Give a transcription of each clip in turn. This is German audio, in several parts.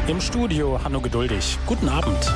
Im Studio Hanno Geduldig. Guten Abend.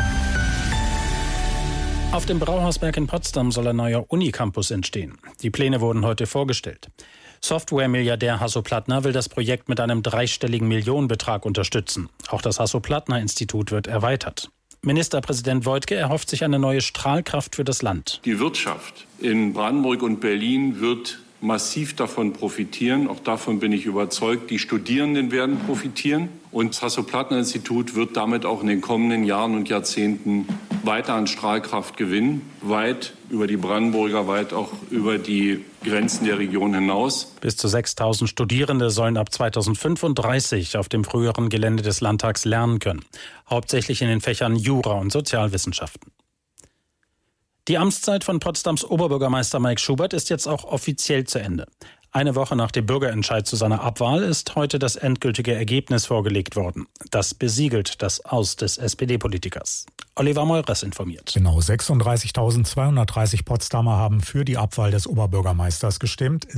Auf dem Brauhausberg in Potsdam soll ein neuer Unicampus entstehen. Die Pläne wurden heute vorgestellt. Software-Milliardär Hasso Plattner will das Projekt mit einem dreistelligen Millionenbetrag unterstützen. Auch das Hasso-Plattner-Institut wird erweitert. Ministerpräsident Woidke erhofft sich eine neue Strahlkraft für das Land. Die Wirtschaft in Brandenburg und Berlin wird massiv davon profitieren. Auch davon bin ich überzeugt. Die Studierenden werden profitieren. Und das Hasso-Plattner-Institut wird damit auch in den kommenden Jahren und Jahrzehnten weiter an Strahlkraft gewinnen. Weit über die Brandenburger, weit auch über die Grenzen der Region hinaus. Bis zu 6.000 Studierende sollen ab 2035 auf dem früheren Gelände des Landtags lernen können. Hauptsächlich in den Fächern Jura und Sozialwissenschaften. Die Amtszeit von Potsdams Oberbürgermeister Mike Schubert ist jetzt auch offiziell zu Ende. Eine Woche nach dem Bürgerentscheid zu seiner Abwahl ist heute das endgültige Ergebnis vorgelegt worden. Das besiegelt das Aus des SPD-Politikers. Oliver Meurers informiert. Genau 36.230 Potsdamer haben für die Abwahl des Oberbürgermeisters gestimmt,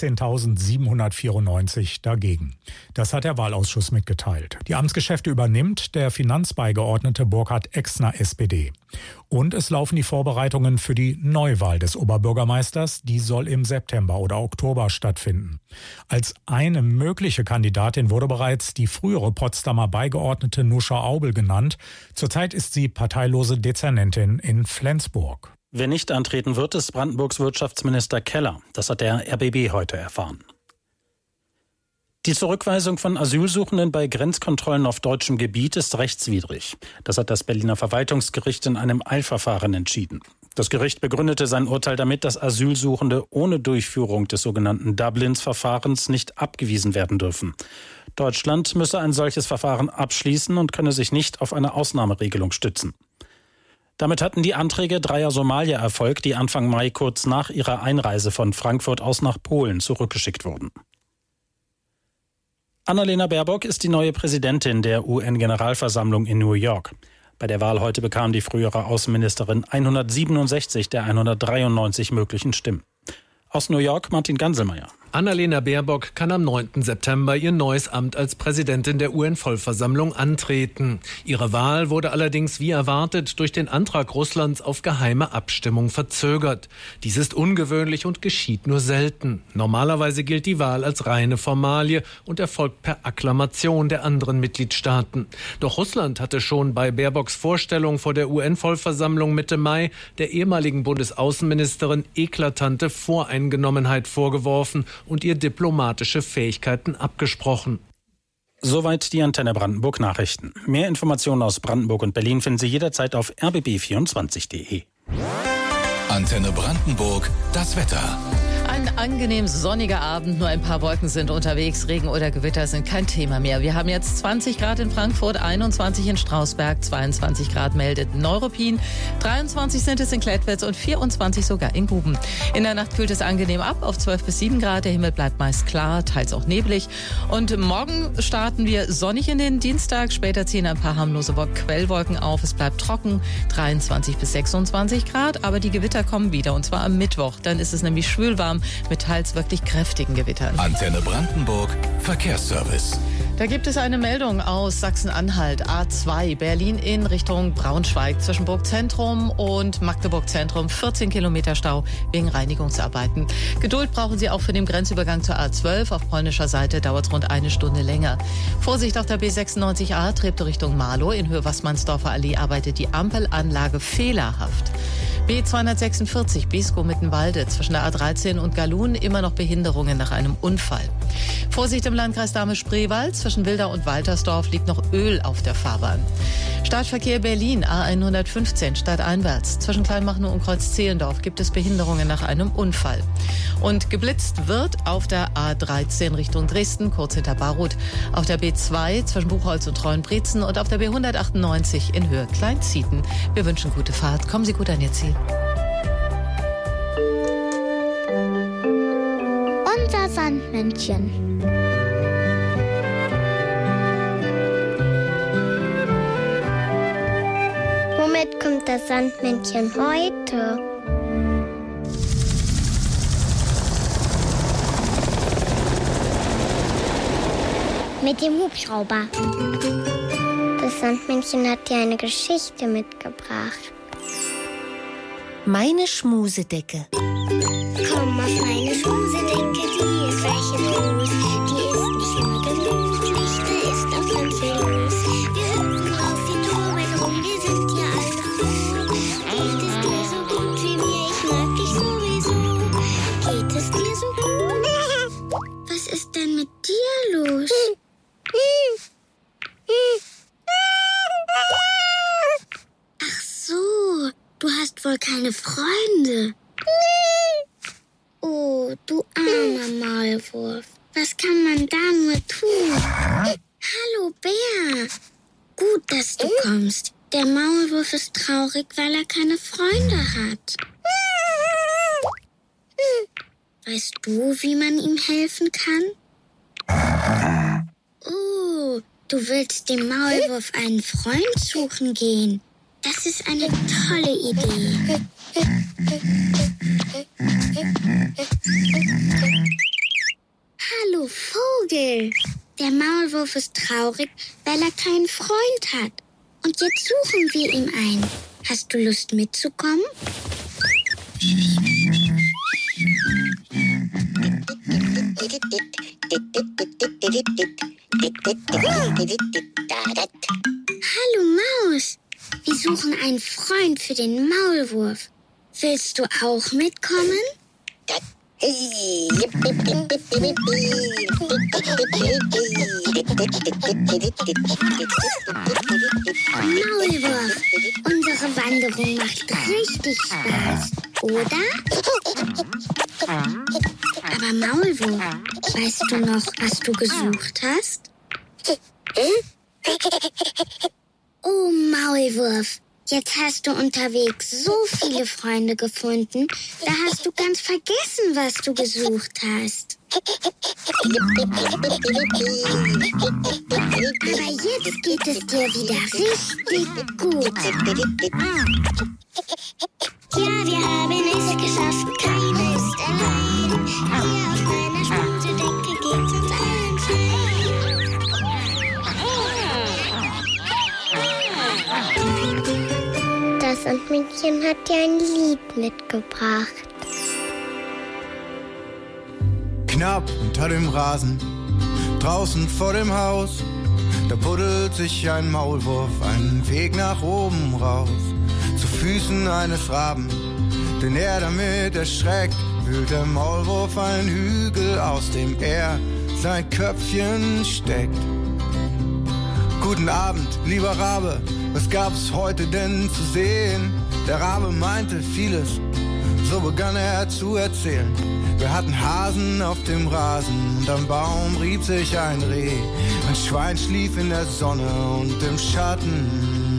16.794 dagegen. Das hat der Wahlausschuss mitgeteilt. Die Amtsgeschäfte übernimmt der Finanzbeigeordnete Burkhard Exner, SPD. Und es laufen die Vorbereitungen für die Neuwahl des Oberbürgermeisters. Die soll im September oder Oktober stattfinden. Als eine mögliche Kandidatin wurde bereits die frühere Potsdamer Beigeordnete Nuscha Aubel genannt. Zurzeit ist sie parteilose Dezernentin in Flensburg. Wer nicht antreten wird, ist Brandenburgs Wirtschaftsminister Keller. Das hat der RBB heute erfahren. Die Zurückweisung von Asylsuchenden bei Grenzkontrollen auf deutschem Gebiet ist rechtswidrig. Das hat das Berliner Verwaltungsgericht in einem Eilverfahren entschieden. Das Gericht begründete sein Urteil damit, dass Asylsuchende ohne Durchführung des sogenannten Dublins-Verfahrens nicht abgewiesen werden dürfen. Deutschland müsse ein solches Verfahren abschließen und könne sich nicht auf eine Ausnahmeregelung stützen. Damit hatten die Anträge dreier Somalier Erfolg, die Anfang Mai kurz nach ihrer Einreise von Frankfurt aus nach Polen zurückgeschickt wurden. Annalena Baerbock ist die neue Präsidentin der UN-Generalversammlung in New York. Bei der Wahl heute bekam die frühere Außenministerin 167 der 193 möglichen Stimmen. Aus New York Martin Ganselmeier. Annalena Baerbock kann am 9. September ihr neues Amt als Präsidentin der UN-Vollversammlung antreten. Ihre Wahl wurde allerdings wie erwartet durch den Antrag Russlands auf geheime Abstimmung verzögert. Dies ist ungewöhnlich und geschieht nur selten. Normalerweise gilt die Wahl als reine Formalie und erfolgt per Akklamation der anderen Mitgliedstaaten. Doch Russland hatte schon bei Baerbocks Vorstellung vor der UN-Vollversammlung Mitte Mai der ehemaligen Bundesaußenministerin eklatante Voreingenommenheit vorgeworfen und ihr diplomatische Fähigkeiten abgesprochen. Soweit die Antenne Brandenburg Nachrichten. Mehr Informationen aus Brandenburg und Berlin finden Sie jederzeit auf rbb24.de. Antenne Brandenburg, das Wetter. Ein angenehm sonniger Abend, nur ein paar Wolken sind unterwegs. Regen oder Gewitter sind kein Thema mehr. Wir haben jetzt 20 Grad in Frankfurt, 21 in Strausberg, 22 Grad meldet Neuruppin, 23 sind es in Klettwitz und 24 sogar in Guben. In der Nacht kühlt es angenehm ab auf 12 bis 7 Grad. Der Himmel bleibt meist klar, teils auch neblig. Und morgen starten wir sonnig in den Dienstag. Später ziehen ein paar harmlose Quellwolken auf. Es bleibt trocken, 23 bis 26 Grad. Aber die Gewitter kommen wieder und zwar am Mittwoch. Dann ist es nämlich schwülwarm mit teils wirklich kräftigen Gewittern. Antenne Brandenburg, Verkehrsservice. Da gibt es eine Meldung aus Sachsen-Anhalt, A2, Berlin in Richtung Braunschweig, zwischen Burgzentrum und Magdeburg-Zentrum, 14 Kilometer Stau wegen Reinigungsarbeiten. Geduld brauchen Sie auch für den Grenzübergang zur A12. Auf polnischer Seite dauert es rund eine Stunde länger. Vorsicht auf der B96A, Treptow Richtung Marlow. In Höhe Wassmannsdorfer Allee arbeitet die Ampelanlage fehlerhaft. B246 Beeskow-Mittenwalde zwischen der A13 und Galun immer noch Behinderungen nach einem Unfall. Vorsicht im Landkreis Dahme-Spreewald, zwischen Wilder und Waltersdorf liegt noch Öl auf der Fahrbahn. Startverkehr Berlin, A115 stadteinwärts. Zwischen Kleinmachnow und Kreuz-Zehlendorf gibt es Behinderungen nach einem Unfall. Und geblitzt wird auf der A13 Richtung Dresden, kurz hinter Baruth. Auf der B2 zwischen Buchholz und Treuenbrietzen und auf der B198 in Höhe Kleinzieten. Wir wünschen gute Fahrt. Kommen Sie gut an Ihr Ziel. Unser Sandmännchen. Womit kommt das Sandmännchen heute? Mit dem Hubschrauber. Das Sandmännchen hat dir eine Geschichte mitgebracht. Meine Schmusedecke. Komm auf meine Schmusedecke, die ist weich und groß. Die ist nicht immer gemütlich, da ist auch ganz viel los. Wir hüpfen auf die Turban rum, wir sind ja alle froh. Geht es dir so gut wie mir, ich mag dich sowieso. Geht es dir so gut? Was ist denn mit dir los? Ach so, du hast wohl keine Freunde. Oh, du armer Maulwurf. Was kann man da nur tun? Hallo, Bär. Gut, dass du kommst. Der Maulwurf ist traurig, weil er keine Freunde hat. Weißt du, wie man ihm helfen kann? Oh, du willst dem Maulwurf einen Freund suchen gehen. Das ist eine tolle Idee. Hallo Vogel. Der Maulwurf ist traurig, weil er keinen Freund hat. Und jetzt suchen wir ihm einen. Hast du Lust mitzukommen? Hallo Maus. Wir suchen einen Freund für den Maulwurf. Willst du auch mitkommen? Maulwurf, unsere Wanderung macht richtig Spaß, oder? Aber Maulwurf, weißt du noch, was du gesucht hast? Oh, Maulwurf, jetzt hast du unterwegs so viele Freunde gefunden, da hast du ganz vergessen, was du gesucht hast. Aber jetzt geht es dir wieder richtig gut. Ja, wir haben es geschafft, keiner ist allein. Hier auf meiner Schmusedecke geht's uns allen fein. Das Sandmännchen hat dir ein Lied mitgebracht. Knapp unter dem Rasen, draußen vor dem Haus, da buddelt sich ein Maulwurf einen Weg nach oben raus. Zu Füßen eines Raben, den er damit erschreckt, wühlt der Maulwurf einen Hügel, aus dem er sein Köpfchen steckt. Guten Abend, lieber Rabe, was gab's heute denn zu sehen? Der Rabe meinte vieles, so begann er zu erzählen. Wir hatten Hasen auf dem Rasen und am Baum rieb sich ein Reh. Ein Schwein schlief in der Sonne und im Schatten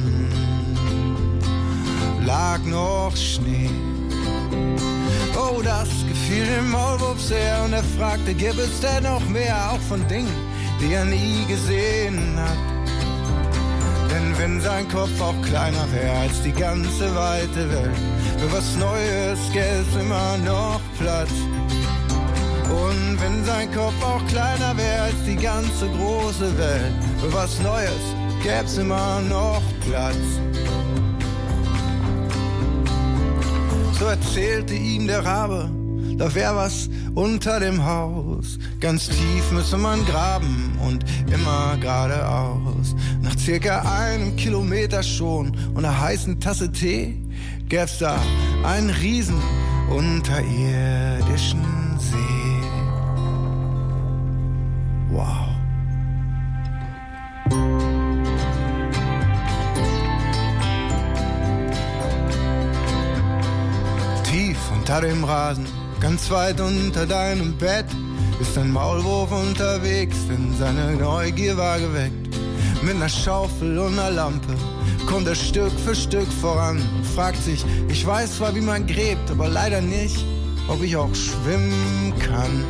lag noch Schnee. Oh, das gefiel dem Maulwurf sehr und er fragte, gibt es denn noch mehr, auch von Dingen, die er nie gesehen hat? Denn wenn sein Kopf auch kleiner wäre als die ganze weite Welt, für was Neues gäbe es immer noch Platz. Und wenn sein Kopf auch kleiner wäre als die ganze große Welt, für was Neues gäbe es immer noch Platz. So erzählte ihm der Rabe, da wär was unter dem Haus. Ganz tief müsse man graben und immer geradeaus. Nach circa 1 Kilometer schon und einer heißen Tasse Tee gäb's da einen riesen unterirdischen See. Wow. Tief unter dem Rasen, ganz weit unter deinem Bett, ist ein Maulwurf unterwegs, denn seine Neugier war geweckt. Mit einer Schaufel und einer Lampe kommt er Stück für Stück voran und fragt sich, ich weiß zwar, wie man gräbt, aber leider nicht, ob ich auch schwimmen kann.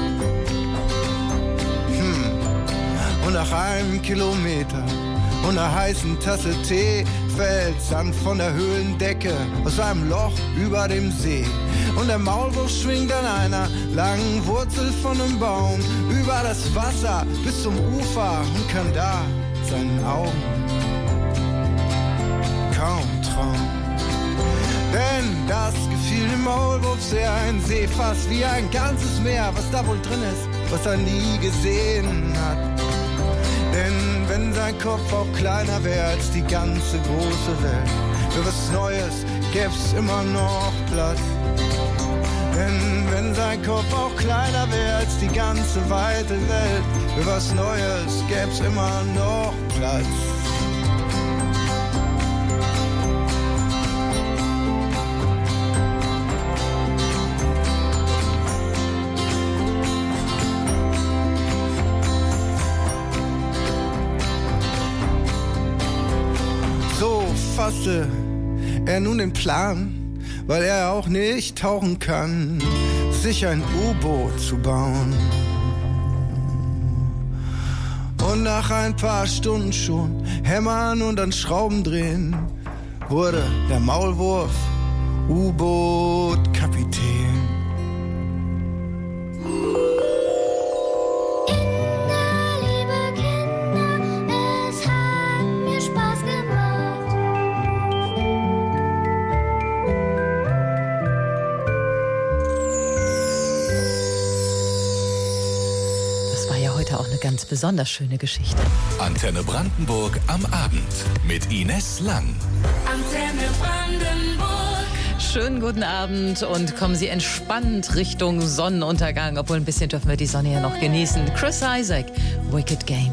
Und nach 1 Kilometer und einer heißen Tasse Tee fällt Sand von der Höhlendecke aus einem Loch über dem See. Und der Maulwurf schwingt an einer langen Wurzel von einem Baum über das Wasser bis zum Ufer und kann da seinen Augen Traum. Denn das gefiel dem Maulwurf sehr, ein See fast wie ein ganzes Meer. Was da wohl drin ist, was er nie gesehen hat. Denn wenn sein Kopf auch kleiner wäre als die ganze große Welt, für was Neues gäb's immer noch Platz. Denn wenn sein Kopf auch kleiner wäre als die ganze weite Welt, für was Neues gäb's immer noch Platz. So fasste er nun den Plan, weil er auch nicht tauchen kann, sich ein U-Boot zu bauen. Und nach ein paar Stunden schon hämmern und an Schrauben drehen, wurde der Maulwurf U-Boot-Kapitän. Ganz besonders schöne Geschichte. Antenne Brandenburg am Abend mit Ines Lang. Antenne Brandenburg. Schönen guten Abend und kommen Sie entspannt Richtung Sonnenuntergang, obwohl ein bisschen dürfen wir die Sonne ja noch genießen. Chris Isaak, Wicked Game.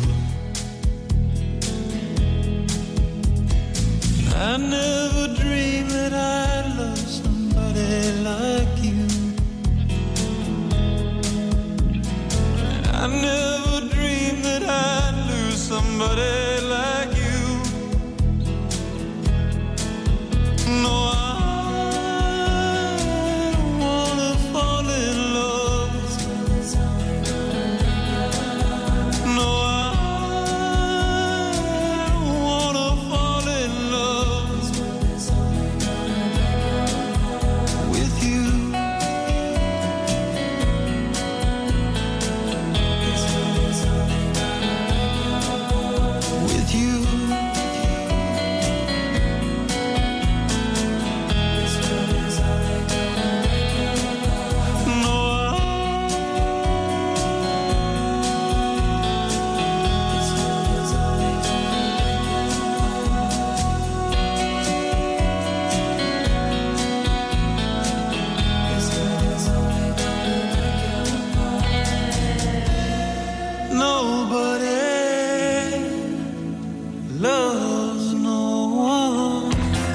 I never dreamed loves no one.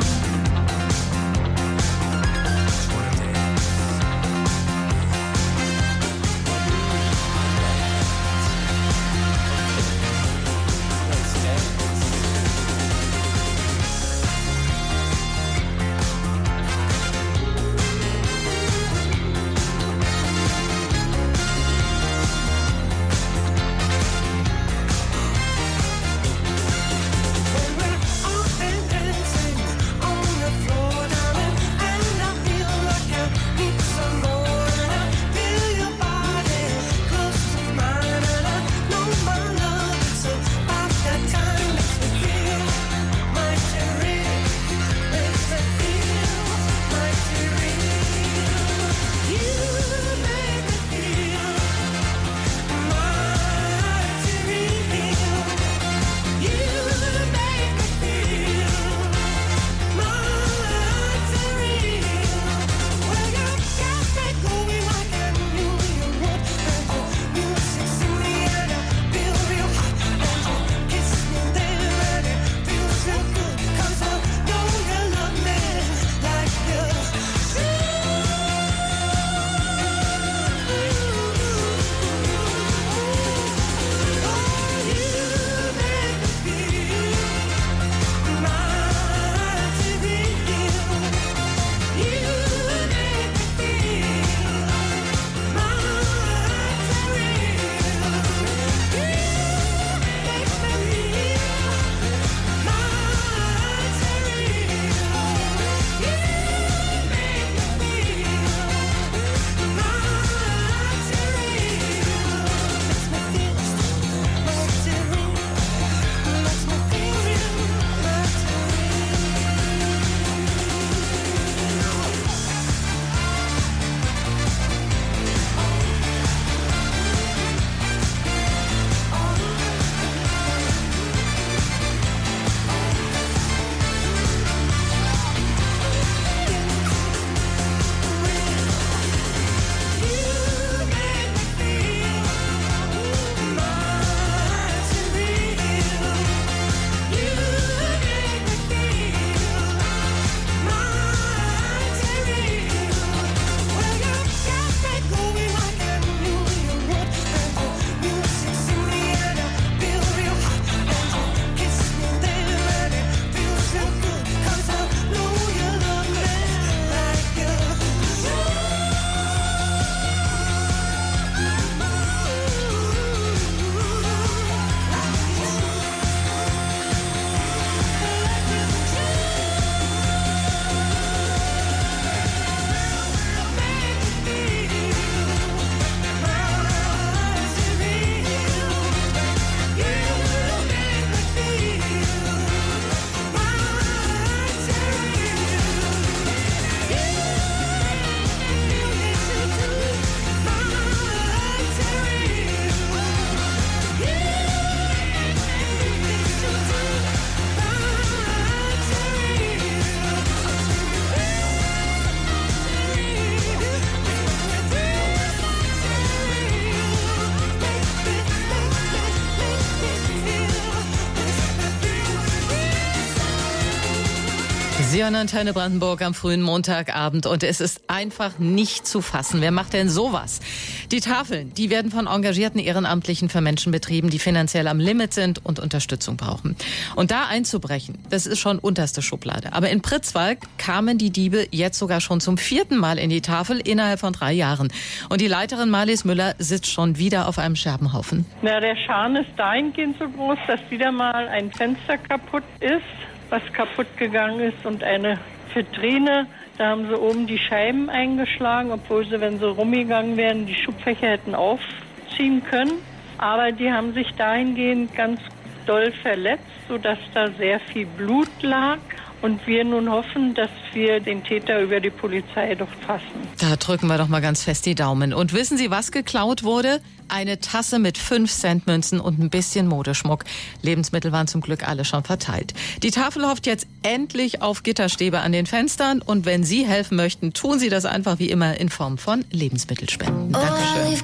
Sie hören Antenne Brandenburg am frühen Montagabend und es ist einfach nicht zu fassen. Wer macht denn sowas? Die Tafeln, die werden von engagierten Ehrenamtlichen für Menschen betrieben, die finanziell am Limit sind und Unterstützung brauchen. Und da einzubrechen, das ist schon unterste Schublade. Aber in Pritzwalk kamen die Diebe jetzt sogar schon zum 4. Mal in die Tafel innerhalb von 3 Jahren. Und die Leiterin Marlies Müller sitzt schon wieder auf einem Scherbenhaufen. Na, der Schaden ist dahingehend so groß, dass wieder mal ein Fenster kaputt ist, was kaputt gegangen ist, und eine Vitrine. Da haben sie oben die Scheiben eingeschlagen, obwohl sie, wenn sie rumgegangen wären, die Schubfächer hätten aufziehen können. Aber die haben sich dahingehend ganz doll verletzt, sodass da sehr viel Blut lag. Und wir nun hoffen, dass wir den Täter über die Polizei doch fassen. Da drücken wir doch mal ganz fest die Daumen. Und wissen Sie, was geklaut wurde? Eine Tasse mit 5-Cent-Münzen und ein bisschen Modeschmuck. Lebensmittel waren zum Glück alle schon verteilt. Die Tafel hofft jetzt endlich auf Gitterstäbe an den Fenstern. Und wenn Sie helfen möchten, tun Sie das einfach wie immer in Form von Lebensmittelspenden. Dankeschön.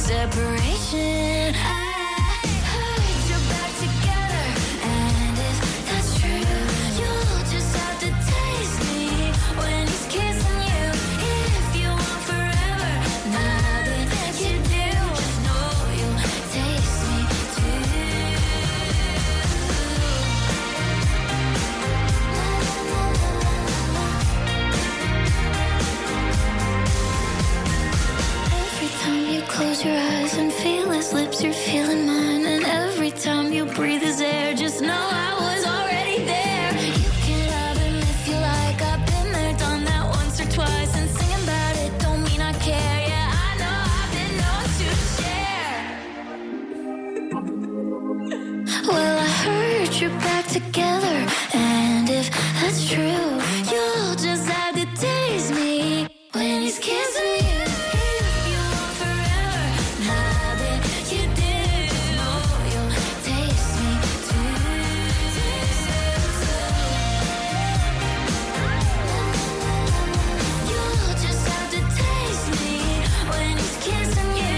separation. I heard you're back together, and if that's true, you'll just have to taste me when he's kissing you. If you want forever, nothing that you do, just know you'll taste me too. Every time you close your eyes and feel his lips, you're feeling mine. And every time you breathe his air, just know I was already there. You can love him if you like. I've been there, done that once or twice. And singing about it don't mean I care. Yeah, I know I've been known to share. Well, I heard you're back together, and if that's true, you'll just have to taste me when he's kissing you. If you want forever, nothing you do, know you'll taste me too. You'll just have to taste me when he's kissing you.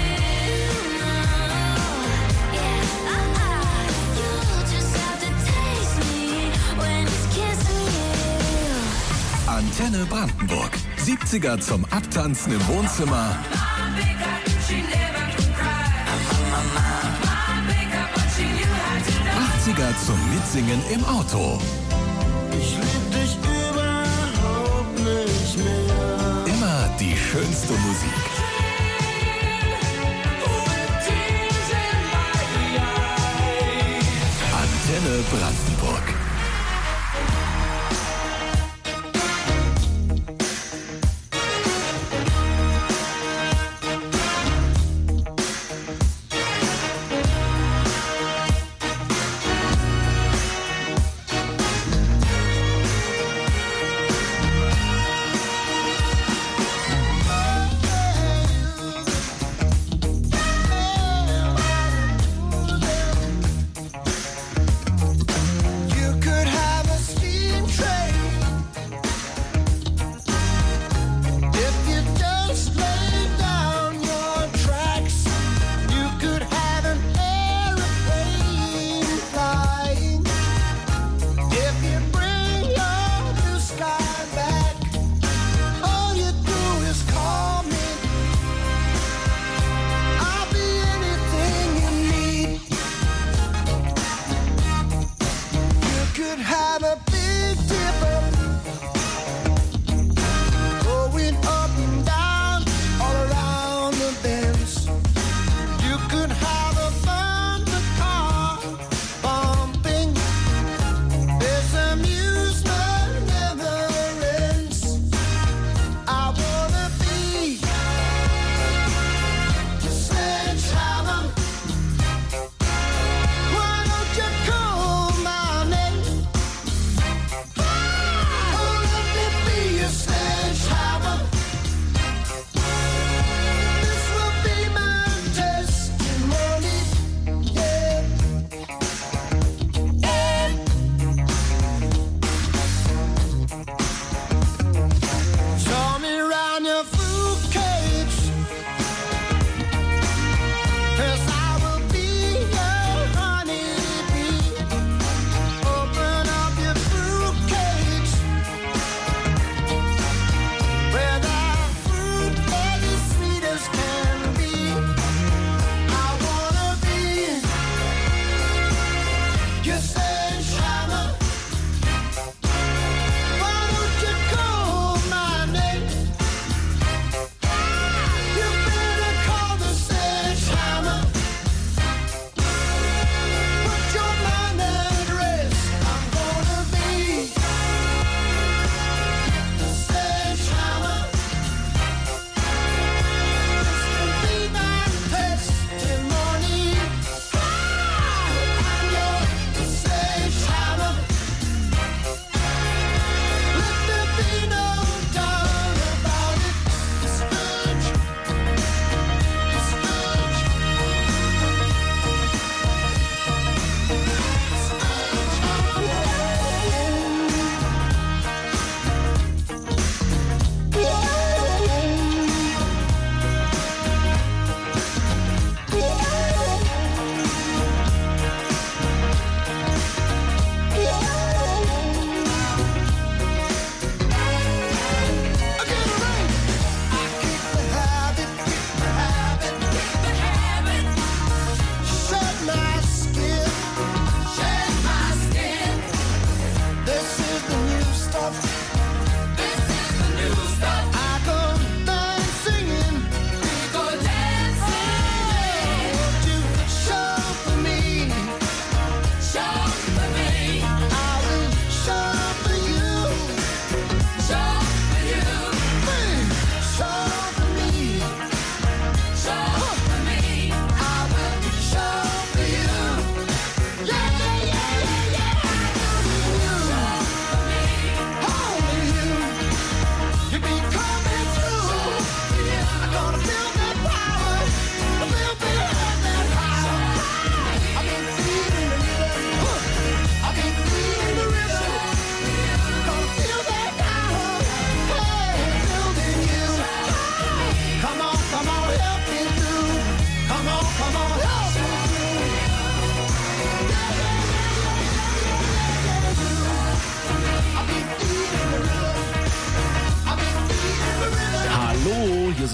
Yeah, you'll just have to taste me when he's kissing you. Antenne Brandenburg. 70er zum Abtanzen im Wohnzimmer. 80er zum Mitsingen im Auto. Ich lieb dich überhaupt nicht mehr. Immer die schönste Musik. Antenne Brandenburg. Yeah.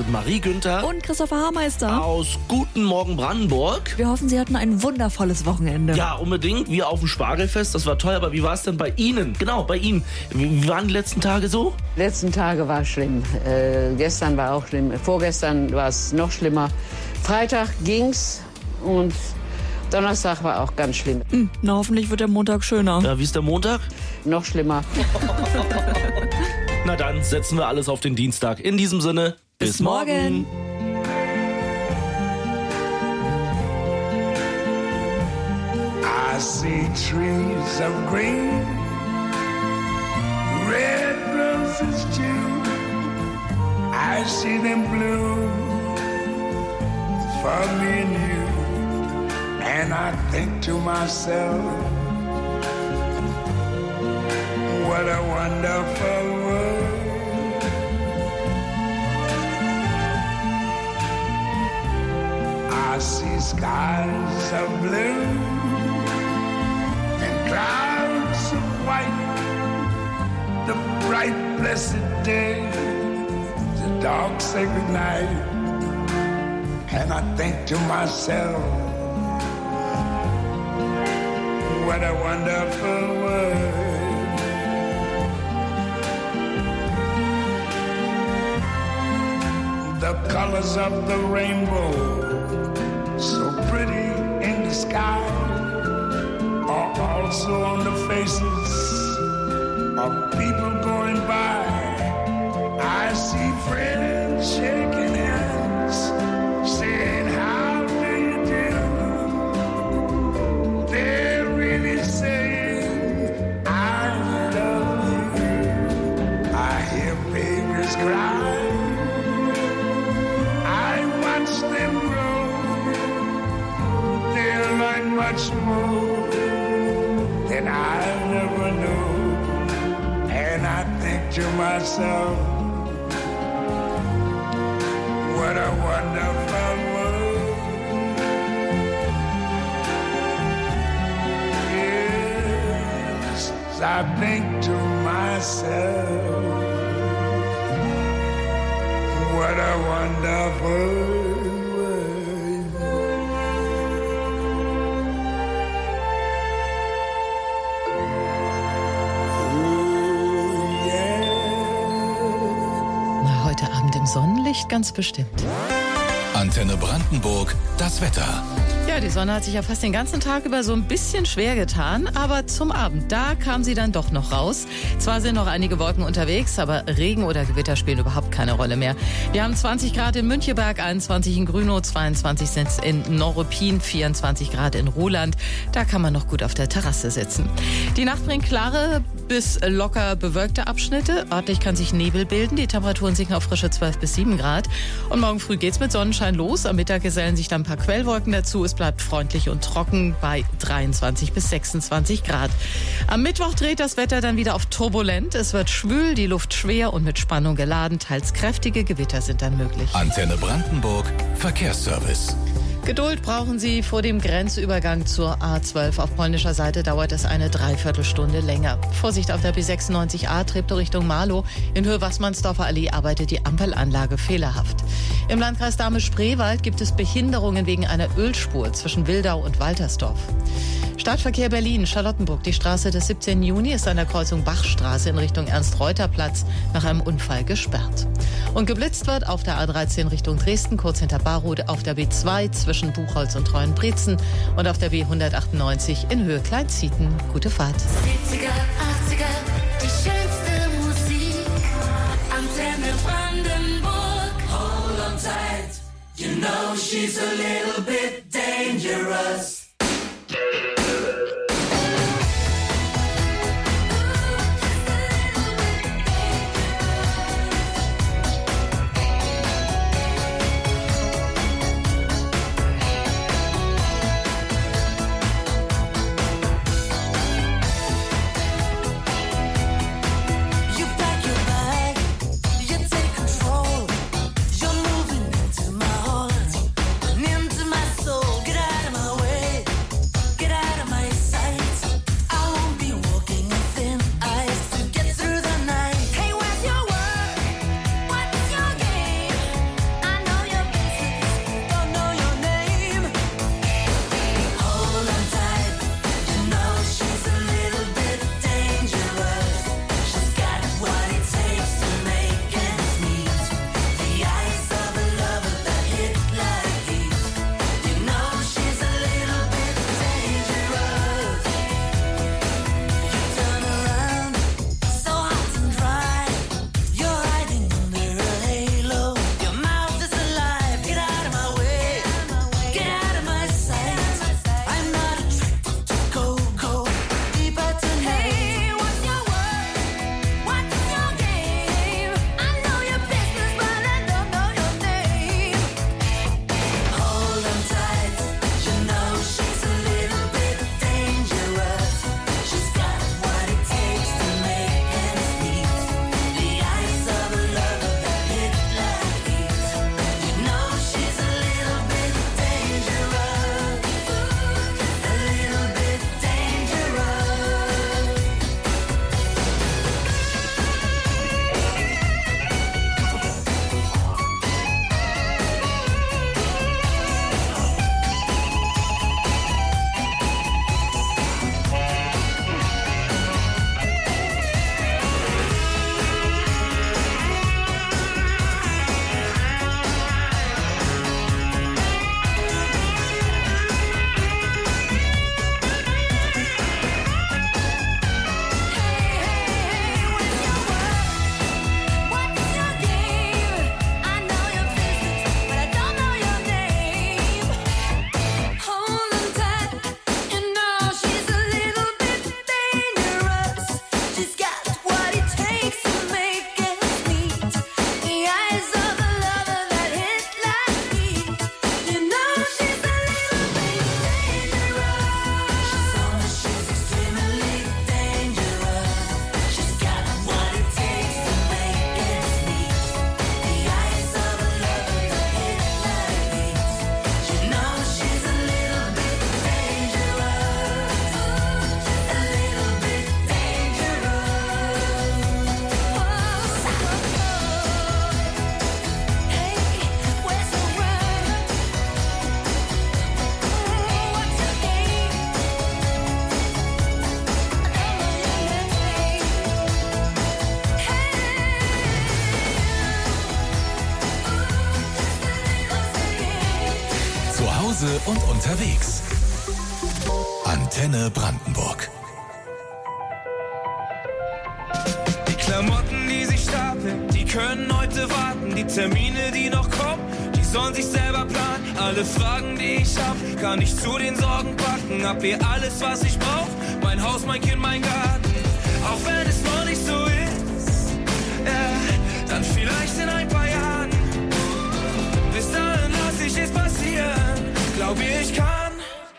mit Marie Günther und Christopher Haarmeister aus Guten Morgen Brandenburg. Wir hoffen, Sie hatten ein wundervolles Wochenende. Ja, unbedingt. Wir auf dem Spargelfest, das war toll. Aber wie war es denn bei Ihnen? Genau, bei Ihnen. Wie waren die letzten Tage so? Die letzten Tage war schlimm. Gestern war auch schlimm. Vorgestern war es noch schlimmer. Freitag ging's und Donnerstag war auch ganz schlimm. Na, hoffentlich wird der Montag schöner. Ja, wie ist der Montag? Noch schlimmer. Na dann setzen wir alles auf den Dienstag. In diesem Sinne, bis morgen. I see trees of green, red roses too. I see them bloom for me and you. And I think to myself, what a wonderful world. I see skies of blue and clouds of white, the bright blessed day, the dark sacred night. And I think to myself, what a wonderful world. The colors of the rainbow, so pretty in the sky, are also on the faces of people going by. I see friends shaking hands, saying, how do you do? They're really saying, I love you. I hear babies cry. I watch them grow. They'll learn much more than I never knew. And I think to myself, what a wonderful world. Yes, I think to myself, what a wonderful world. Oh, yeah. Na, heute Abend im Sonnenlicht ganz bestimmt. Antenne Brandenburg, das Wetter. Ja, die Sonne hat sich ja fast den ganzen Tag über so ein bisschen schwer getan, aber zum Abend, da kam sie dann doch noch raus. Zwar sind noch einige Wolken unterwegs, aber Regen oder Gewitter spielen überhaupt keine Rolle mehr. Wir haben 20 Grad in Müncheberg, 21 in Grünow, 22 sind es in Neuruppin, 24 Grad in Ruhland. Da kann man noch gut auf der Terrasse sitzen. Die Nacht bringt klare bis locker bewölkte Abschnitte. Örtlich kann sich Nebel bilden. Die Temperaturen sinken auf frische 12 bis 7 Grad. Und morgen früh geht's mit Sonnenschein los. Am Mittag gesellen sich dann ein paar Quellwolken dazu. Es bleibt freundlich und trocken bei 23 bis 26 Grad. Am Mittwoch dreht das Wetter dann wieder auf turbulent. Es wird schwül, die Luft schwer und mit Spannung geladen. Teils kräftige Gewitter sind dann möglich. Antenne Brandenburg, Verkehrsservice. Geduld brauchen Sie vor dem Grenzübergang zur A12. Auf polnischer Seite dauert es eine Dreiviertelstunde länger. Vorsicht auf der B96A, Treptow Richtung Marlow. In Höhe Wassmannsdorfer Allee arbeitet die Ampelanlage fehlerhaft. Im Landkreis Dahme-Spreewald gibt es Behinderungen wegen einer Ölspur zwischen Wildau und Waltersdorf. Stadtverkehr Berlin, Charlottenburg. Die Straße des 17. Juni ist an der Kreuzung Bachstraße in Richtung Ernst-Reuter-Platz nach einem Unfall gesperrt. Und geblitzt wird auf der A13 Richtung Dresden, kurz hinter Barrode, auf der B2 zwischen Buchholz und Treuenbrietzen und auf der B198 in Höhe Kleinzieten. Gute Fahrt. 70er, 80er, die schönste Musik. Antenne Brandenburg. Hold on tight. You know she's a little bit dangerous. Into my soul, get out of my way. Hause und unterwegs. Antenne Brandenburg. Die Klamotten, die sich stapeln, die können heute warten. Die Termine, die noch kommen, die sollen sich selber planen. Alle Fragen, die ich hab, kann ich zu den Sorgen packen. Hab hier alles, was ich brauch, mein Haus, mein Kind, mein Garten. Auch wenn es noch nicht so ist, dann vielleicht in ein paar Jahren. Bis dahin lass ich es passieren, glaub ich kann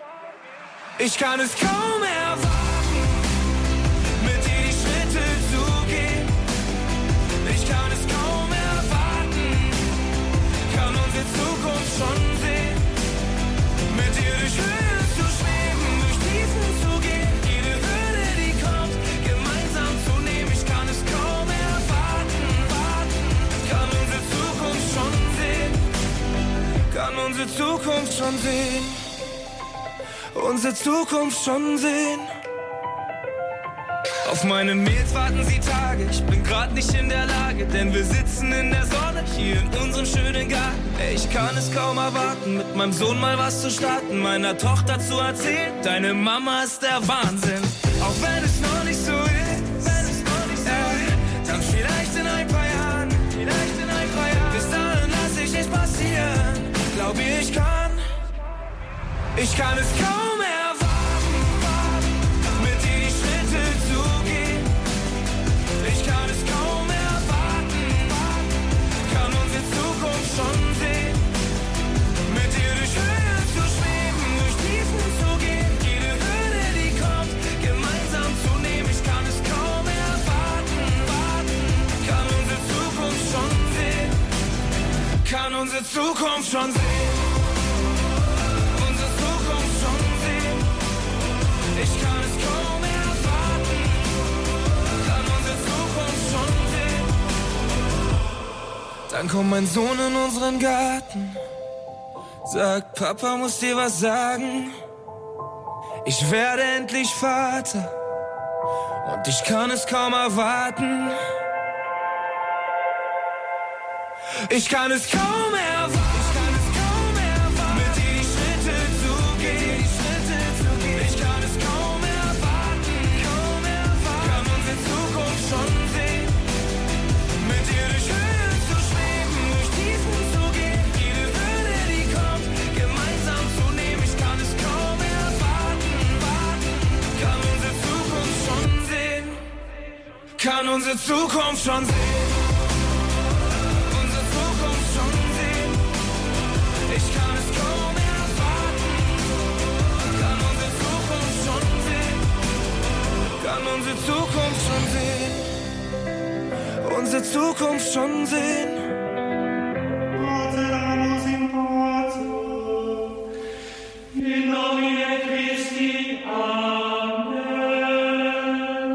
es kaum erwarten, mit dir die Schritte zu gehen. Ich kann es kaum erwarten, kann unsere Zukunft schon sehen. Mit dir durch Höhen zu schweben, durch Tiefen zu gehen. Jede Hürde, die kommt, gemeinsam zu nehmen. Ich kann es kaum erwarten, kann unsere Zukunft schon sehen. Kann unsere Zukunft schon sehen. Unsere Zukunft schon sehen. Auf meine Mails warten sie Tage, ich bin grad nicht in der Lage, denn wir sitzen in der Sonne hier in unserem schönen Garten. Ey, ich kann es kaum erwarten, mit meinem Sohn mal was zu starten, meiner Tochter zu erzählen, deine Mama ist der Wahnsinn. Auch wenn es noch nicht so ist, dann vielleicht in ein paar Jahren, bis dahin lass ich es passieren, glaub ich kann es kaum erwarten, mit dir die Schritte zu gehen. Ich kann es kaum erwarten, kann unsere Zukunft schon sehen. Mit dir durch Höhen zu schweben, durch Tiefen zu gehen. Jede Hürde, die kommt, gemeinsam zu nehmen. Ich kann es kaum erwarten, kann unsere Zukunft schon sehen. Kann unsere Zukunft schon sehen. Ich kann es kaum erwarten, kann unsere Zukunft schon sehen. Dann kommt mein Sohn in unseren Garten, sagt, Papa muss dir was sagen. Ich werde endlich Vater und ich kann es kaum erwarten. Ich kann es kaum erwarten. Kann unsere Zukunft schon sehen. Unsere Zukunft schon sehen. Ich kann es kaum erwarten. Kann unsere Zukunft schon sehen. Kann unsere Zukunft schon sehen. Unsere Zukunft schon sehen. In nomine Christi, Amen.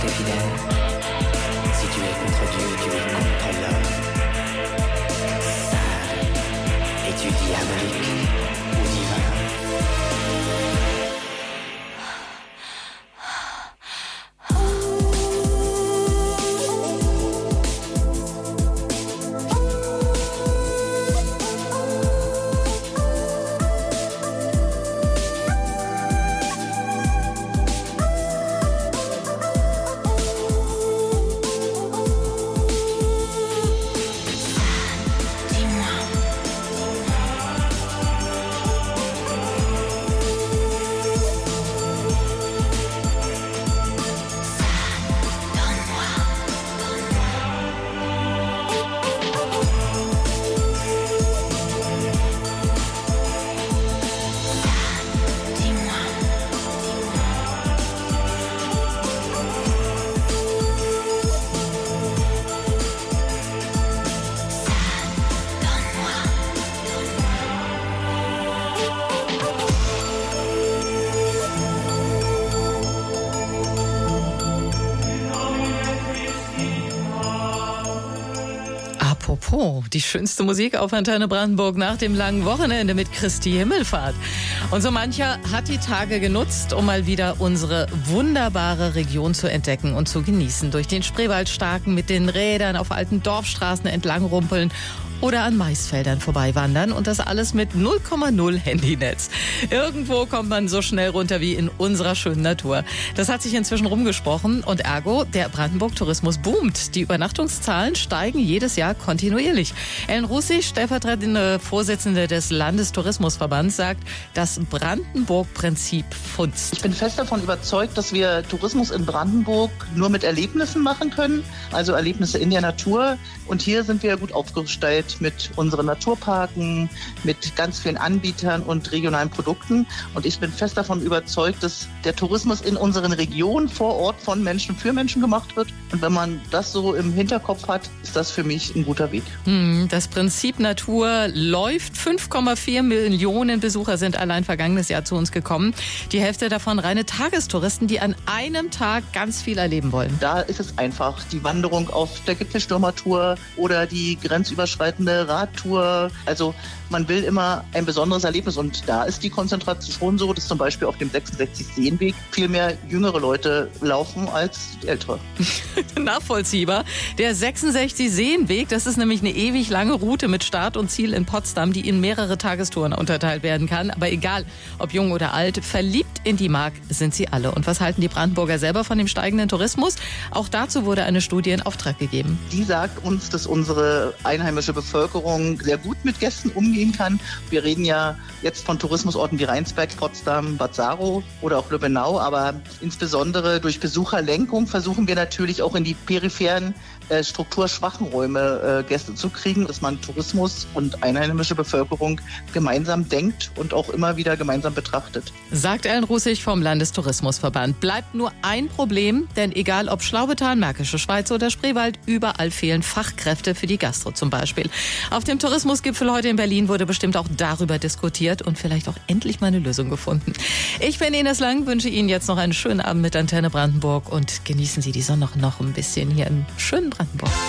resté fidèle. Si tu es contre Dieu, tu es contre l'homme. Sale. Es-tu diabolique ou divin? Apropos, die schönste Musik auf Antenne Brandenburg nach dem langen Wochenende mit Christi Himmelfahrt. Und so mancher hat die Tage genutzt, um mal wieder unsere wunderbare Region zu entdecken und zu genießen. Durch den Spreewald starken, mit den Rädern auf alten Dorfstraßen entlang rumpeln oder an Maisfeldern vorbeiwandern und das alles mit 0,0 Handynetz. Irgendwo kommt man so schnell runter wie in unserer schönen Natur. Das hat sich inzwischen rumgesprochen und ergo, der Brandenburg-Tourismus boomt. Die Übernachtungszahlen steigen jedes Jahr kontinuierlich. Ellen Russig, stellvertretende Vorsitzende des Landestourismusverbands, sagt, das Brandenburg-Prinzip funzt. Ich bin fest davon überzeugt, dass wir Tourismus in Brandenburg nur mit Erlebnissen machen können, also Erlebnisse in der Natur. Und hier sind wir gut aufgestellt mit unseren Naturparken, mit ganz vielen Anbietern und regionalen Produkten. Und ich bin fest davon überzeugt, dass der Tourismus in unseren Regionen vor Ort von Menschen für Menschen gemacht wird. Und wenn man das so im Hinterkopf hat, ist das für mich ein guter Weg. Das Prinzip Natur läuft. 5,4 Millionen Besucher sind allein vergangenes Jahr zu uns gekommen. Die Hälfte davon reine Tagestouristen, die an einem Tag ganz viel erleben wollen. Da ist es einfach die Wanderung auf der Gipfelstürmertour oder die grenzüberschreitende Radtour. Also man will immer ein besonderes Erlebnis und da ist die Konzentration so, dass zum Beispiel auf dem 66-Seenweg viel mehr jüngere Leute laufen als ältere. Nachvollziehbar. Der 66-Seenweg, das ist nämlich eine ewig lange Route mit Start und Ziel in Potsdam, die in mehrere Tagestouren unterteilt werden kann. Aber egal, ob jung oder alt, verliebt in die Mark sind sie alle. Und was halten die Brandenburger selber von dem steigenden Tourismus? Auch dazu wurde eine Studie in Auftrag gegeben. Die sagt uns, dass unsere einheimische Bevölkerung sehr gut mit Gästen umgehen kann. Wir reden ja jetzt von Tourismusorten wie Rheinsberg, Potsdam, Bad Saro oder auch Lübbenau, aber insbesondere durch Besucherlenkung versuchen wir natürlich auch in die peripheren strukturschwachen Räume Gäste zu kriegen, dass man Tourismus und einheimische Bevölkerung gemeinsam denkt und auch immer wieder gemeinsam betrachtet. Sagt Ellen Russig vom Landestourismusverband. Bleibt nur ein Problem, denn egal ob Schlaubetal, Märkische Schweiz oder Spreewald, überall fehlen Fachkräfte für die Gastro zum Beispiel. Auf dem Tourismusgipfel heute in Berlin wurde bestimmt auch darüber diskutiert und vielleicht auch endlich mal eine Lösung gefunden. Ich bin Ines Lang, wünsche Ihnen jetzt noch einen schönen Abend mit Antenne Brandenburg und genießen Sie die Sonne noch ein bisschen hier im schönen Brandenburg.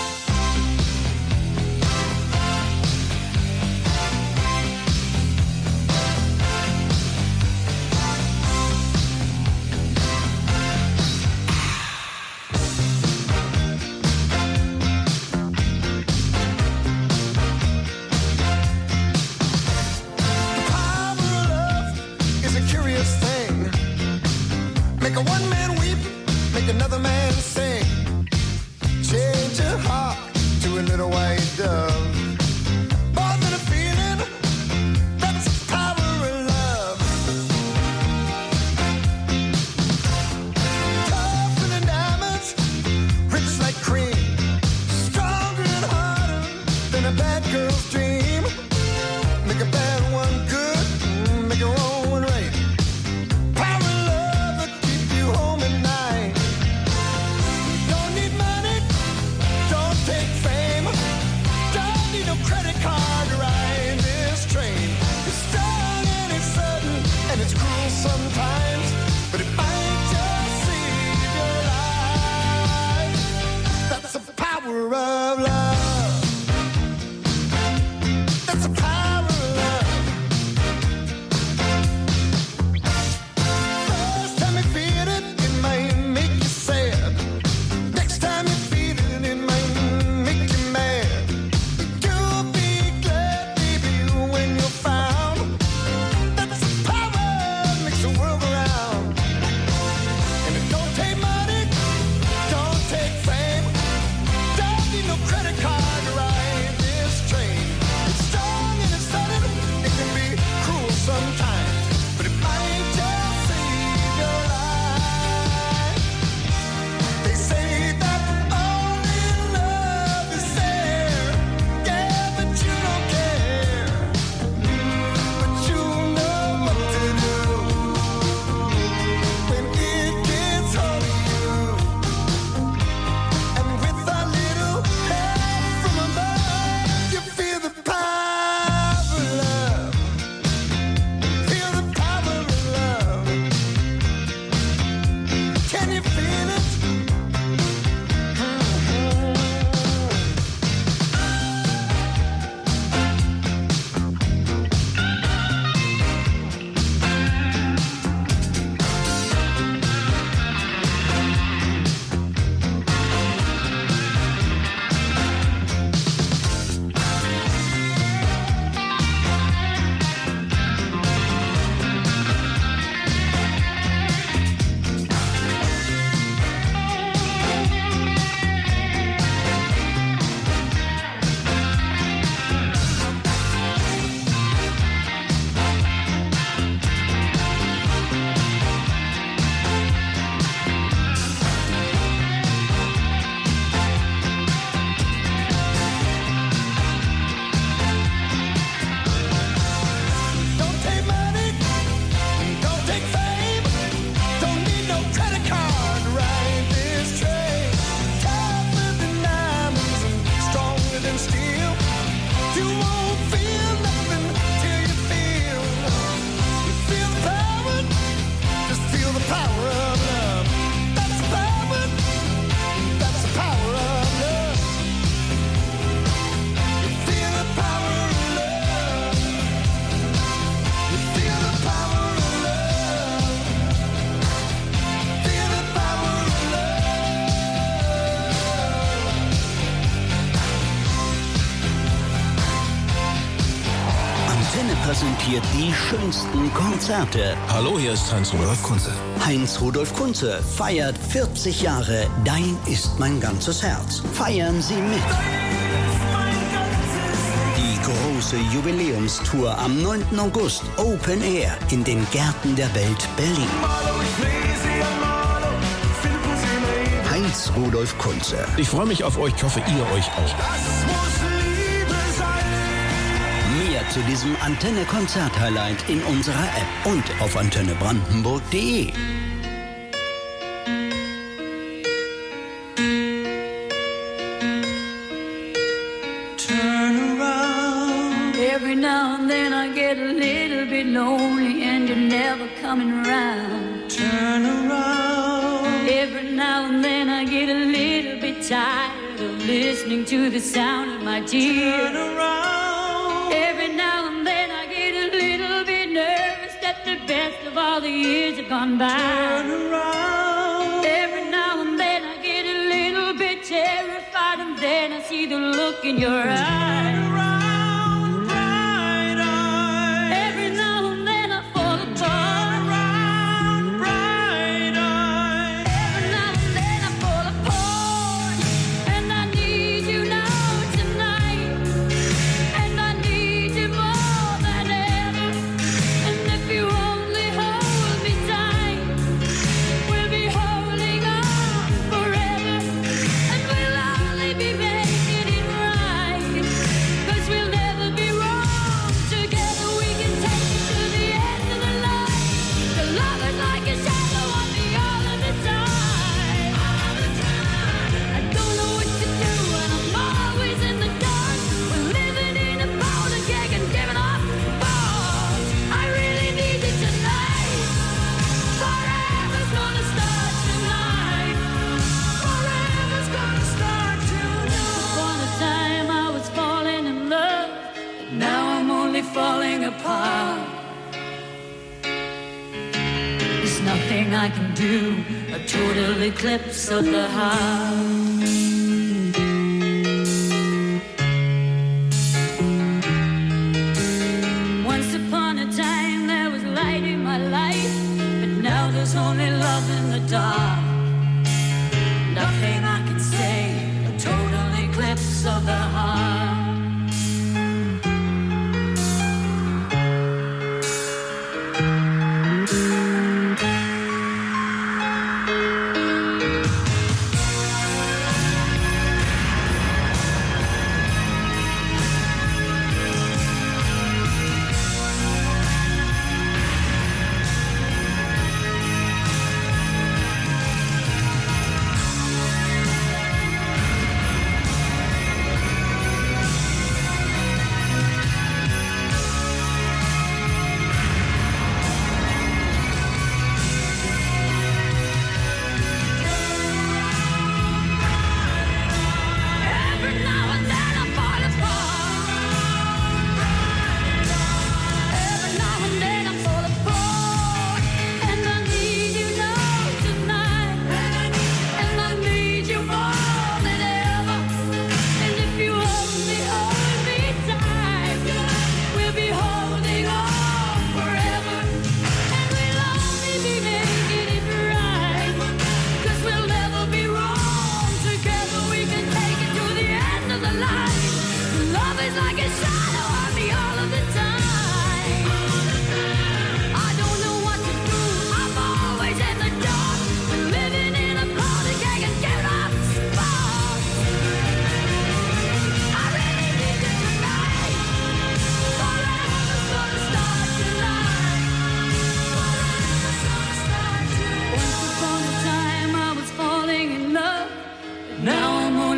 Make a one man weep, make another man sing. Change your heart to a little white dove. More than a feeling, that's the power of love. Tougher than diamonds, rich like cream. Stronger and harder than a bad girl's dream. Make a bad one good, make a wrong one right. Power of love that keep you home at night. Don't need money, don't take fame, don't you feel it? Präsentiert die schönsten Konzerte. Hallo, hier ist Heinz-Rudolf Kunze. Heinz-Rudolf Kunze feiert 40 Jahre Dein ist mein ganzes Herz. Feiern Sie mit. Die große Jubiläumstour am 9. August Open Air in den Gärten der Welt Berlin. Heinz-Rudolf Kunze. Ich freue mich auf euch, ich hoffe, ihr euch auch. Mehr zu diesem Antenne-Konzert-Highlight in unserer App und auf antennebrandenburg.de. Turn around. Every now and then I get a little bit lonely and you're never coming around. Turn around. Every now and then I get a little bit tired of listening to the sound of my tears. Turn around. Every now and then I get a little bit nervous that the best of all the years have gone by. Turn around. Every now and then I get a little bit terrified and then I see the look in your eyes. Turn around, bright eyes. Every now and then I fall apart. Turn around, bright eyes. Every now and then I fall apart. And I need you now tonight. And I need you more than ever. And if you only hold me tight, we'll be holding on forever. And we'll only be making it right. 'Cause we'll never be wrong. Together we can take it to the end of the line. The love is like a shadow on me all of the time. All the time. I don't know what to do and I'm always in the dark. We're living in a powder keg and giving off balls. I really need you tonight. Forever's gonna start tonight. Forever's gonna start tonight. Upon a time I was falling in love, but now I'm only falling apart. There's nothing I can do, a total eclipse of the heart. Once upon a time there was light in my life, but now there's only love in the dark. Nothing I can say, a total eclipse of the heart.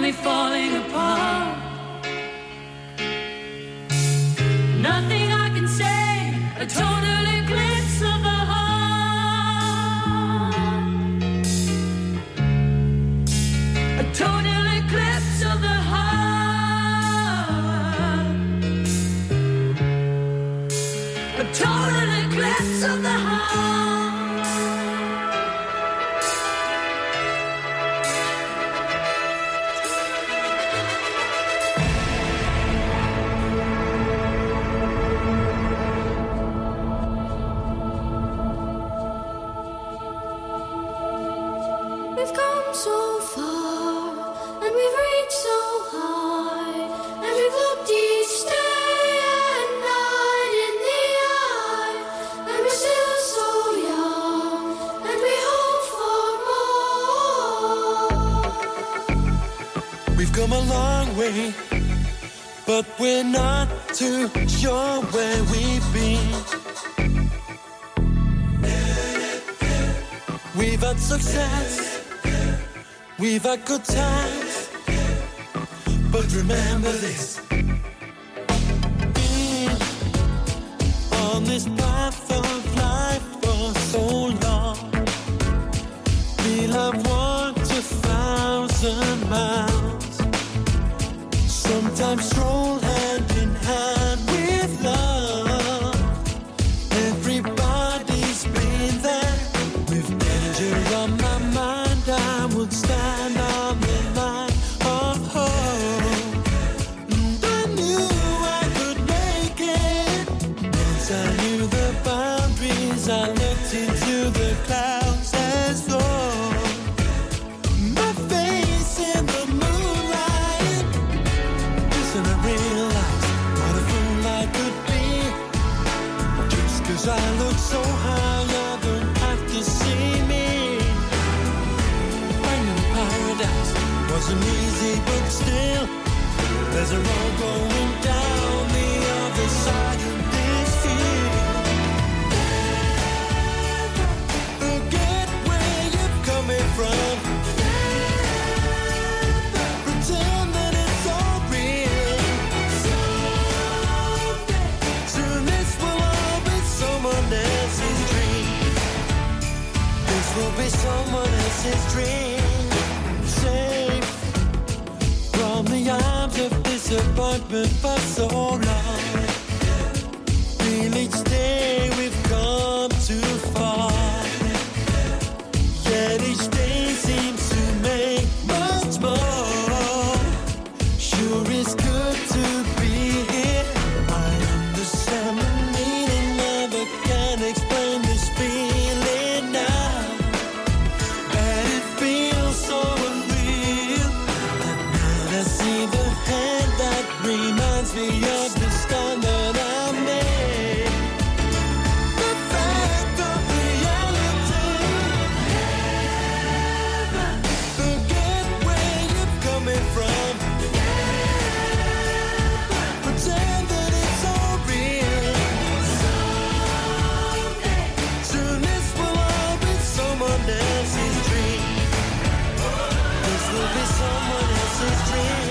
only falling apart. Nothing I can say, a total eclipse of the heart. A total eclipse of the heart. A total eclipse of the heart. We've come so far, and we've reached so high, and we've looked each day and night in the eye, and we're still so young, and we hope for more. We've come a long way, but we're not too sure where we've been. We've had success, we've had good times, but remember this. Being on this path of life for so long, we'll have walked 1,000 miles, sometimes stroll hand in hand with love. Everybody's been there. On my mind, I would stand on the line of hope, and I knew I could make it. Once I knew the boundaries, I looked into the clouds as though my face in the moonlight. Listen, I realized what a fool I could be. Just 'cause I look so high, I don't have to see me. Wasn't easy, but still, there's a road going down the other side of this field. Forget where you're coming from. Pretend that it's all real. Soon this will all be someone else's dream. This will be someone else's dream. Safe from the arms of disappointment for so long. Feel each day we've come too far, yet each day seems to make much more. Sure it's good to be here. I understand the meaning of it, can't explain this feeling now. And it feels so unreal. I see the hand that reminds me of the stand that I made. The fact of reality. Forget where you're coming from. Pretend that it's all real. Soon this will all be someone else's dream. This will be someone else's dream.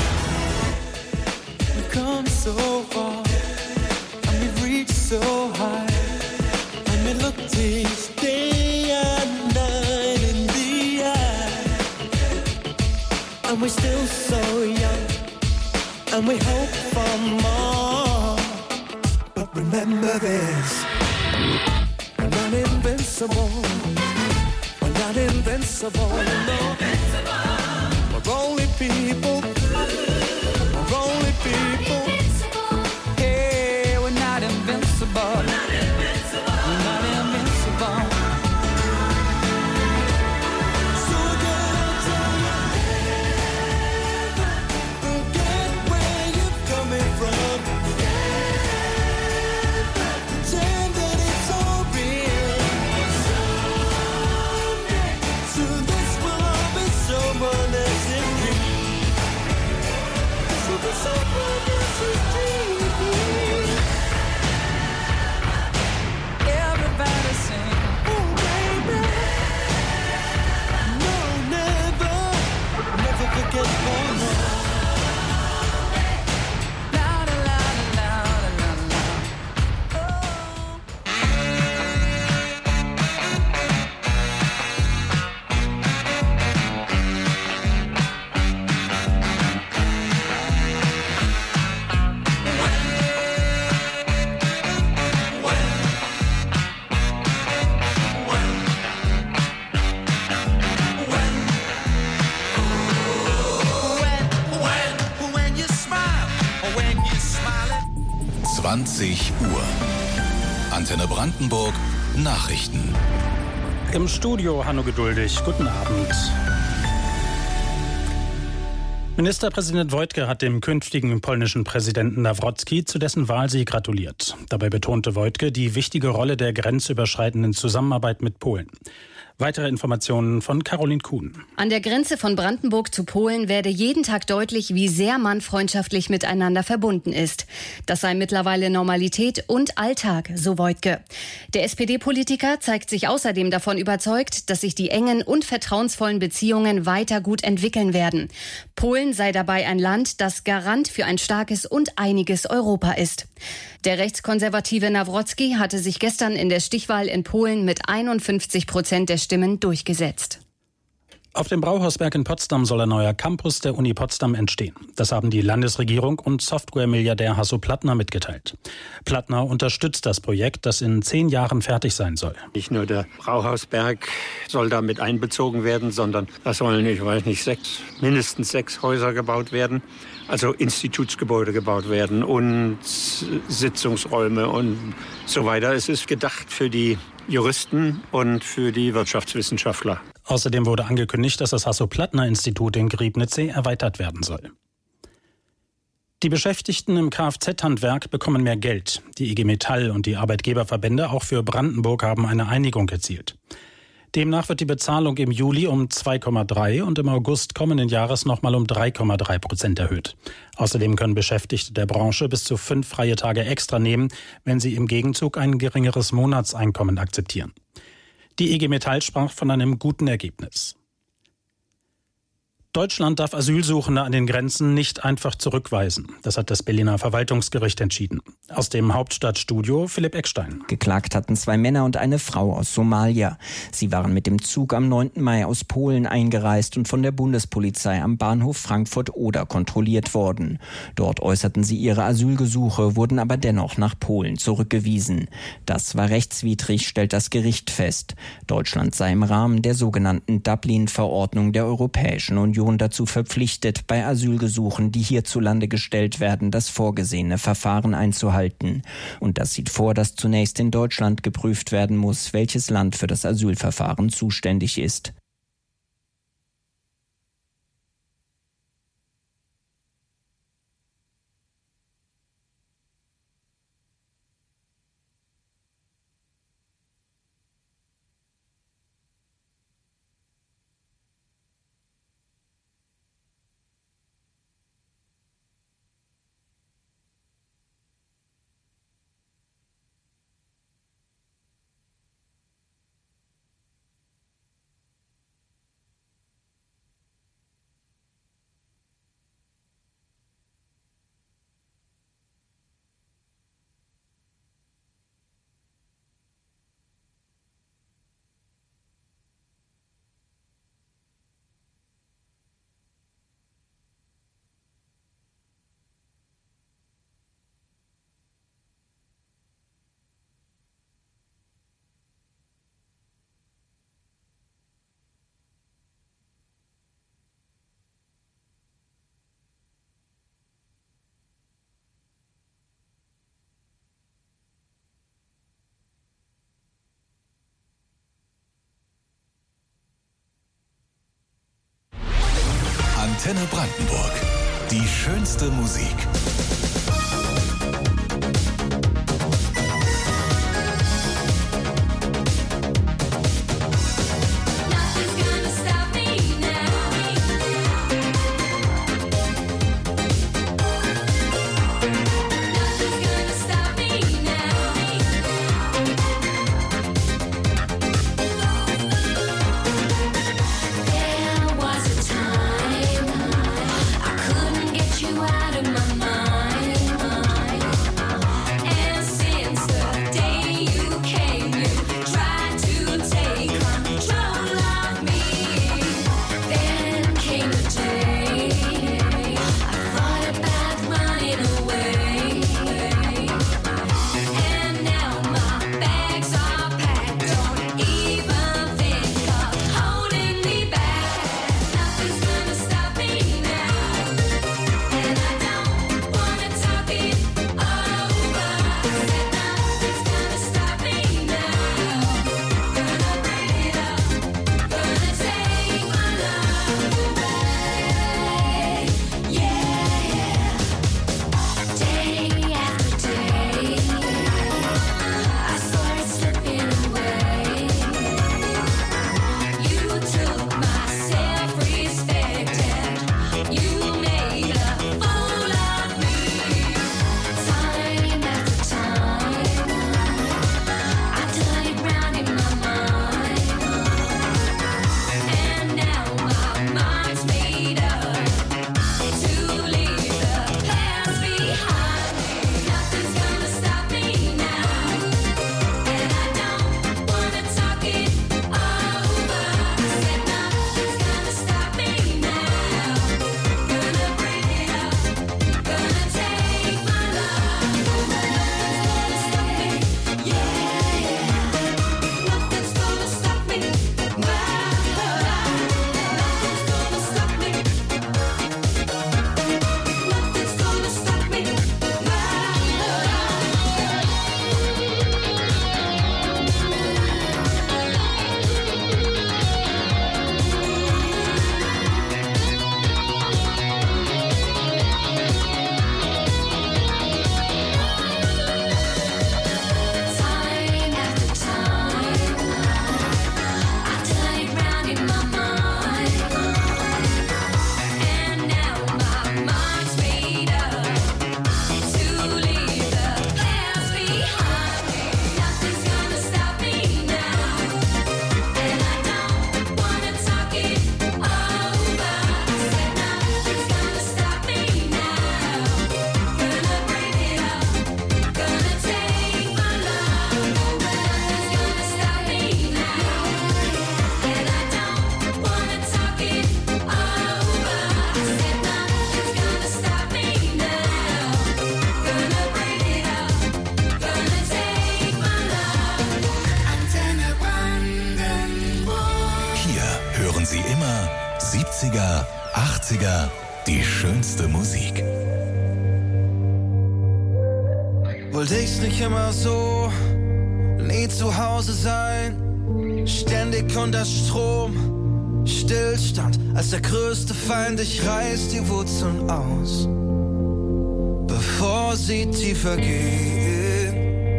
We've come so far, and we've reached so high, and we looked each day and night in the eye, and we're still so young, and we hope for more. But remember this, we're not invincible. We're not invincible. No. We're only people. We're only people. Yeah, we're not invincible. We're not invincible. So gonna forget where you're coming from. Pretend that it's all real. So this will all be someone else's dream. 20 Uhr. Antenne Brandenburg Nachrichten. Im Studio Hanno Geduldig. Guten Abend. Ministerpräsident Wojtke hat dem künftigen polnischen Präsidenten Nawrocki zu dessen Wahlsieg gratuliert. Dabei betonte Wojtke die wichtige Rolle der grenzüberschreitenden Zusammenarbeit mit Polen. Weitere Informationen von Caroline Kuhn. An der Grenze von Brandenburg zu Polen werde jeden Tag deutlich, wie sehr man freundschaftlich miteinander verbunden ist. Das sei mittlerweile Normalität und Alltag, so Wojtke. Der SPD-Politiker zeigt sich außerdem davon überzeugt, dass sich die engen und vertrauensvollen Beziehungen weiter gut entwickeln werden. Polen sei dabei ein Land, das Garant für ein starkes und einiges Europa ist. Der rechtskonservative Nawrocki hatte sich gestern in der Stichwahl in Polen mit 51% der Stimmen durchgesetzt. Auf dem Brauhausberg in Potsdam soll ein neuer Campus der Uni Potsdam entstehen. Das haben die Landesregierung und Software-Milliardär Hasso Plattner mitgeteilt. Plattner unterstützt das Projekt, das in 10 Jahren fertig sein soll. Nicht nur der Brauhausberg soll da mit einbezogen werden, sondern da sollen, mindestens 6 Häuser gebaut werden. Also Institutsgebäude gebaut werden und Sitzungsräume und so weiter. Es ist gedacht für die Juristen und für die Wirtschaftswissenschaftler. Außerdem wurde angekündigt, dass das Hasso-Plattner-Institut in Griebnitzsee erweitert werden soll. Die Beschäftigten im Kfz-Handwerk bekommen mehr Geld. Die IG Metall und die Arbeitgeberverbände auch für Brandenburg haben eine Einigung erzielt. Demnach wird die Bezahlung im Juli um 2,3 und im August kommenden Jahres nochmal um 3,3% erhöht. Außerdem können Beschäftigte der Branche bis zu 5 freie Tage extra nehmen, wenn sie im Gegenzug ein geringeres Monatseinkommen akzeptieren. Die IG Metall sprach von einem guten Ergebnis. Deutschland darf Asylsuchende an den Grenzen nicht einfach zurückweisen. Das hat das Berliner Verwaltungsgericht entschieden. Aus dem Hauptstadtstudio Philipp Eckstein. Geklagt hatten 2 Männer und eine Frau aus Somalia. Sie waren mit dem Zug am 9. Mai aus Polen eingereist und von der Bundespolizei am Bahnhof Frankfurt-Oder kontrolliert worden. Dort äußerten sie ihre Asylgesuche, wurden aber dennoch nach Polen zurückgewiesen. Das war rechtswidrig, stellt das Gericht fest. Deutschland sei im Rahmen der sogenannten Dublin-Verordnung der Europäischen Union dazu verpflichtet, bei Asylgesuchen, die hierzulande gestellt werden, das vorgesehene Verfahren einzuhalten. Und das sieht vor, dass zunächst in Deutschland geprüft werden muss, welches Land für das Asylverfahren zuständig ist. Antenne Brandenburg. Die schönste Musik. Out of my mind. hören Sie immer 70er, 80er, die schönste Musik. Wollte ich's nicht immer so, nie zu Hause sein, ständig unter Strom, Stillstand als der größte Feind, ich reiß die Wurzeln aus, bevor sie tiefer gehen.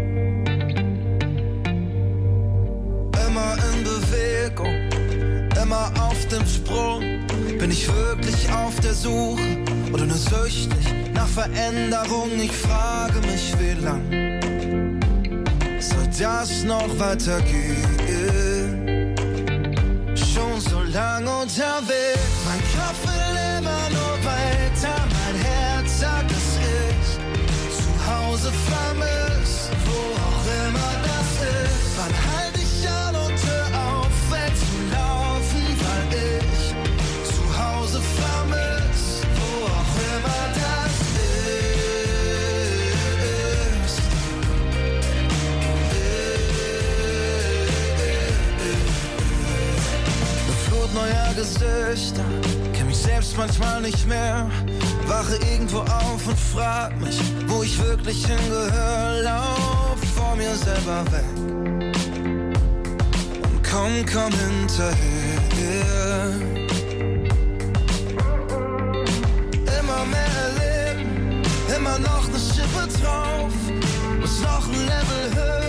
Immer in Bewegung, immer auf dem Sprung, bin ich wirklich auf der Suche oder nur süchtig nach Veränderung? Ich frage mich, wie lang soll das noch weitergehen? Schon so lang unterwegs, mein Kopf will immer nur weiter, mein Herz sagt, dass ich zu Hause vermiss, wo auch immer das ist. Wann halt ich an und hör auf, wegzulaufen, weil ich zu Hause vermiss, wo auch immer das ist. Eine Flut neuer Gesichter, kenn mich selbst manchmal nicht mehr, wache irgendwo auf und frag mich, wo ich wirklich hingehör, lauf vor mir selber weg und komm hinterher. Immer mehr erleben, immer noch eine Schippe drauf, muss noch ein Level höher.